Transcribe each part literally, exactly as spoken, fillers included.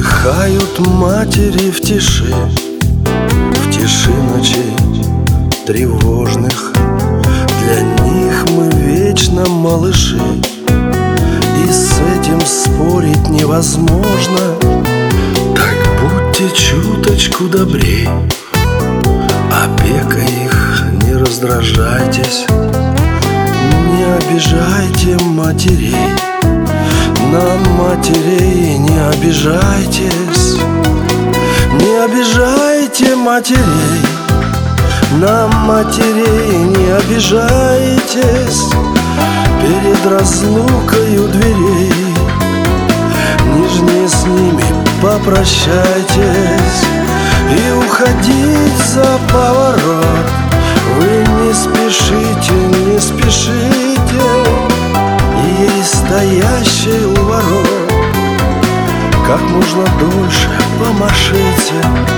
Вздыхают матери в тиши, в тиши ночей тревожных. Для них мы вечно малыши, и с этим спорить невозможно. Так будьте чуточку добрей, опека их, не раздражайтесь. Не обижайте матерей, на матерей не обижайтесь. Не обижайте матерей, на матерей не обижайтесь. Перед разлукой у дверей нежнее с ними попрощайтесь. И уходить за поворот вы не спешите, не спешите. Ей, стоящей у ворот, как можно дольше помашите.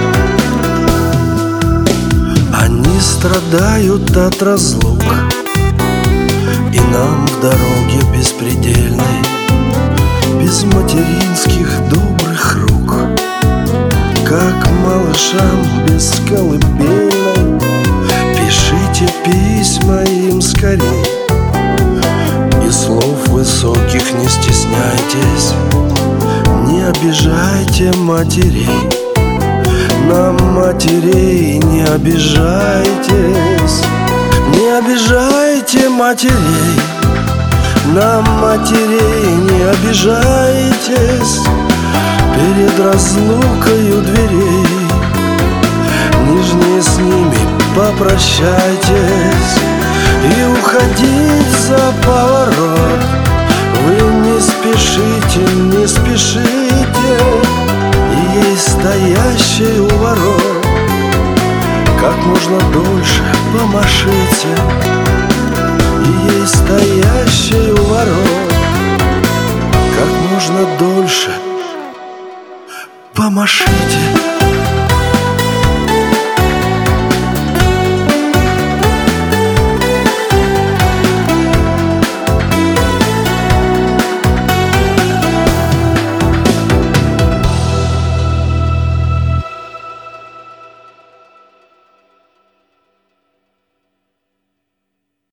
Они страдают от разлук, и нам в дороге беспредельной, без материнских добрых рук, как малышам без колыбельной. Пишите письма им скорей, и слов высоких не стесняйтесь. Не обижайте матерей, на матерей не обижайтесь. Не обижайте матерей, на матерей не обижайтесь. Перед разлукой у дверей нежнее с ними попрощайтесь. И уходить за поворот вы не спешите, не спешите. Ей, стоящей у ворот, как можно дольше помашите. Ей, стоящей у ворот, как можно дольше помашите.